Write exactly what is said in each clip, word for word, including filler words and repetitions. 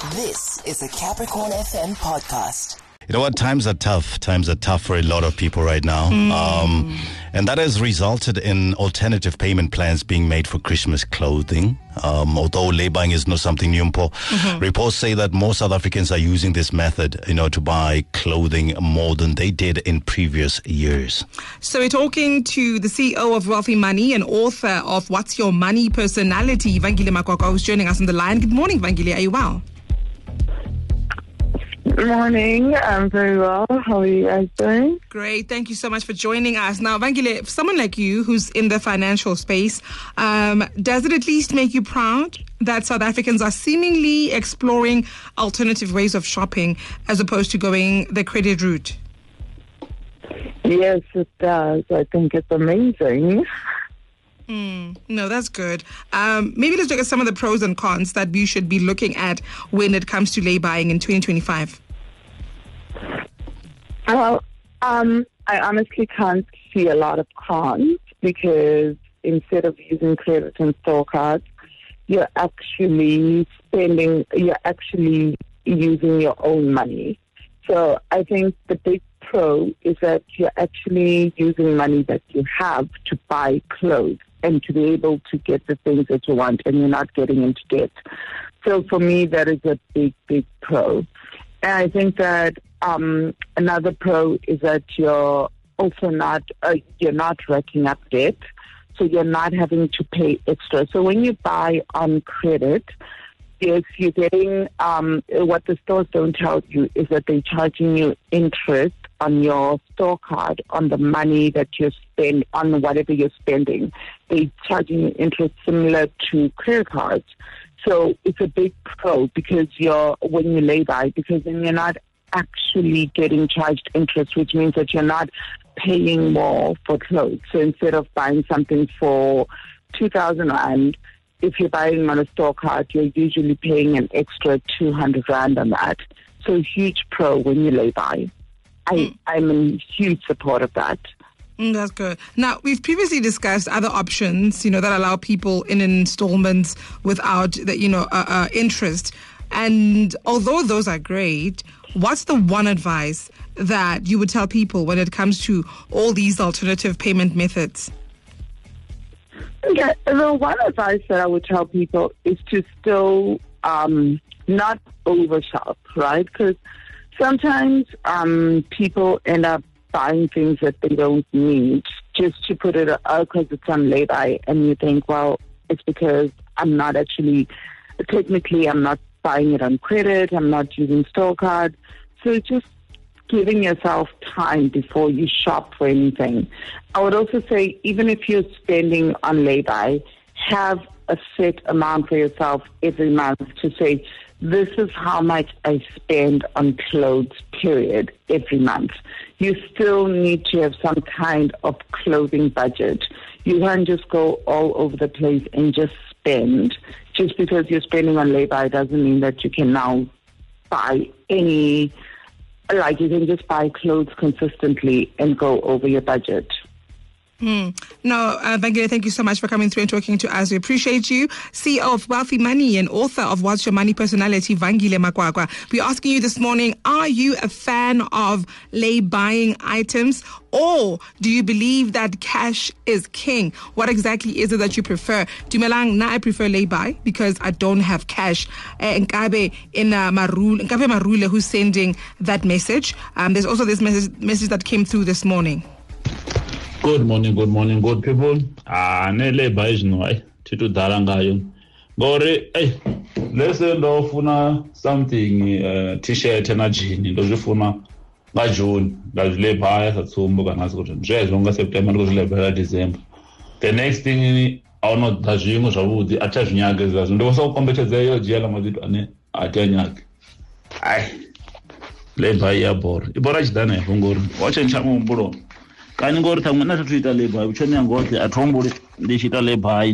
This is a Capricorn F M podcast. You know what? Times are tough. Times are tough for a lot of people right now. Mm. Um, and that has resulted in alternative payment plans being made for Christmas clothing. Um, although lay-buying is not something new, mm-hmm. reports say that more South Africans are using this method, you know, to buy clothing more than they did in previous years. So we're talking to the C E O of Wealthy Money and author of What's Your Money Personality, Vangile Makwakwa, who's joining us on the line. Good morning, Vangile. Are you well? Good morning. I'm very well. How are you guys doing? Great. Thank you so much for joining us. Now, Vangile, someone like you who's in the financial space, um, does it at least make you proud that South Africans are seemingly exploring alternative ways of shopping as opposed to going the credit route? Yes, it does. I think it's amazing. Mm, no, that's good. Um, maybe let's look at some of the pros and cons that we should be looking at when it comes to lay buying in twenty twenty-five. Well, um, I honestly can't see a lot of cons because instead of using credit and store cards, you're actually spending, you're actually using your own money. So I think the big pro is that you're actually using money that you have to buy clothes and to be able to get the things that you want, and you're not getting into debt. So for me, that is a big, big pro. And I think that um, another pro is that you're also not, uh, you're not racking up debt, so you're not having to pay extra. So when you buy on credit, yes, you're getting, um, what the stores don't tell you is that they're charging you interest on your store card, on the money that you spend, on whatever you're spending. They're charging you interest similar to credit cards. So it's a big pro because you're, when you lay by, because then you're not actually getting charged interest, which means that you're not paying more for clothes. So instead of buying something for two thousand rand, if you're buying on a store card, you're usually paying an extra two hundred rand on that. So a huge pro when you lay by. I, mm. I'm in huge support of that. Mm, that's good. Now, we've previously discussed other options, you know, that allow people in installments without, the, you know, uh, uh, interest. And although those are great, what's the one advice that you would tell people when it comes to all these alternative payment methods? Okay, the one advice that I would tell people is to still um, not overshop, right? Because sometimes um, people end up buying things that they don't need just to put it out because it's on lay-by, and you think, well, it's because I'm not actually, technically I'm not buying it on credit, I'm not using store card. So just giving yourself time before you shop for anything. I would also say, even if you're spending on lay-by, have a set amount for yourself every month to say, this is how much I spend on clothes, period, every month. You still need to have some kind of clothing budget. You can't just go all over the place and just spend. Just because you're spending on lay-by doesn't mean that you can now buy any, like you can just buy clothes consistently and go over your budget. Mm. No, uh, Vangile, thank you so much for coming through and talking to us. We appreciate you. C E O of Wealthy Money and author of What's Your Money Personality, Vangile Makwakwa. We're asking you this morning, are you a fan of lay-buying items, or do you believe that cash is king? What exactly is it that you prefer? Dumelang, na I prefer lay-buy because I don't have cash. Uh, Nkabe in uh, Marule, Nkabe Marule, who's sending that message. Um, there's also this message, message that came through this morning. Good morning, good morning, good people. Ah, ne lay-buy is no I. Titu dalangayo. Gore, hey, let's say no funa something uh, t-shirt and a jean. Ndo funa ba June. That lay-buy sa tsumbo kana sikuthi. Nje zonga September ko lay-buy December. The next thing I not da jingo zwavudi acha zvinyaga zvazo. Ndo so kombetedza yo jela mazito ane atanyaka. Ai. Lay-buy ya bora. Ibora chidana yongori. Wacha nchamo mbulo. Kani ngori thamwe na tuita lay-buy uchone yangothi athombule ndichita lay-buy.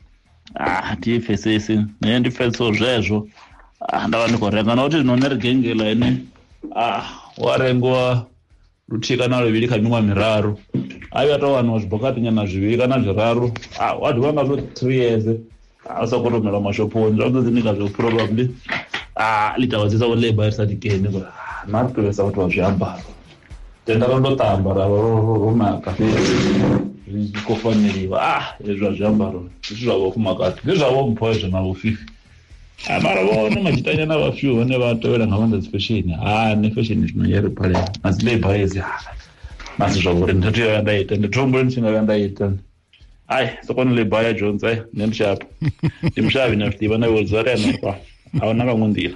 Ah, tifesese ne ndifeso zwezwo. Ah, ndava ndikorenga nokuti zvinonerigengela ine. Ah, warengwa rutika na ruviri kanyumwa miraru. Ayo atawanwa zvibhokati nyana zviviri kana zviraru. Ah, wadhiwa ngazo three years. Asa kutomera mashoponi. Zvinodzinika zvo probably. ah litaba tsa go labor sa dikene go na tlo sa batho ba jamba tenda ro ndo tamba ra ro ma ka fe ko faneliwa ah ezwa jamba ro zwa go kuma ka zwa go mphoje na go fifi amara bona majitanya na ba few ne ba toela ngabanda fashion ah ne fashion is no yere pale as labor is masizwa gore nthathu ya ndaita ndithombo nsinga ndaita ai sokona le baya Jones ai nemshapa imshabi na fliba na wolzare na kwa awona ka ngundila.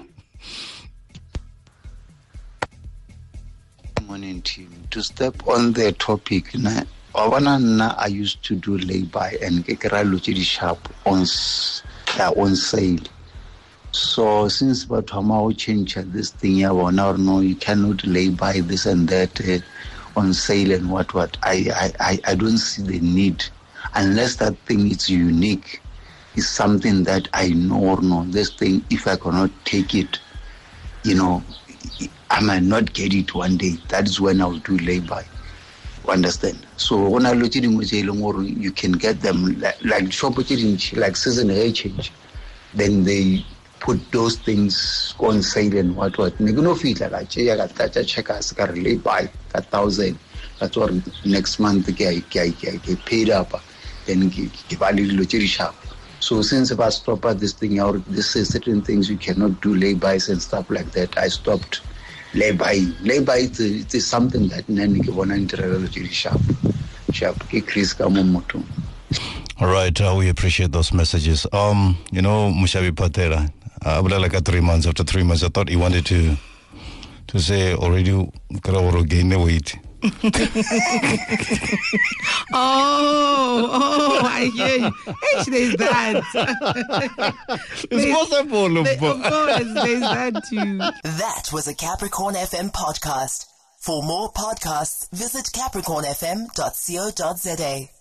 Morning team, to step on the topic na wabana na I used to do lay-by and ke kra lotsedi sharp on uh, on sale. So since but how change this thing ya bona or no, you cannot lay-by this and that uh, on sale and what what I, I I don't see the need unless that thing is unique, is something that I know or no. This thing, if I cannot take it, you know, I might not get it one day. That is when I'll do lay-by. Understand? So when I look at it, you can get them like, like shop like season hair change. Then they put those things on sale and what what. You know, feel like I check us got lay-by a thousand. That's what next month get get paid up. Then give a little sharp. So since if I stop at this thing out, this is certain things you cannot do lay-bys and stuff like that. I stopped lay-by. Lay-by it is something that nani ke bona interrelation sharp. Sharp ke Chris Kamomoto. All right, uh, we appreciate those messages. Um, you know, Mushabi Patera, uh, like three months after three months, I thought he wanted to to say already Karawaro gain the weight. oh, oh, I hear you. Hey, there's that. It's there's, possible. There, of course, there's that too. That was a Capricorn F M podcast. For more podcasts, visit capricorn f m dot co dot z a.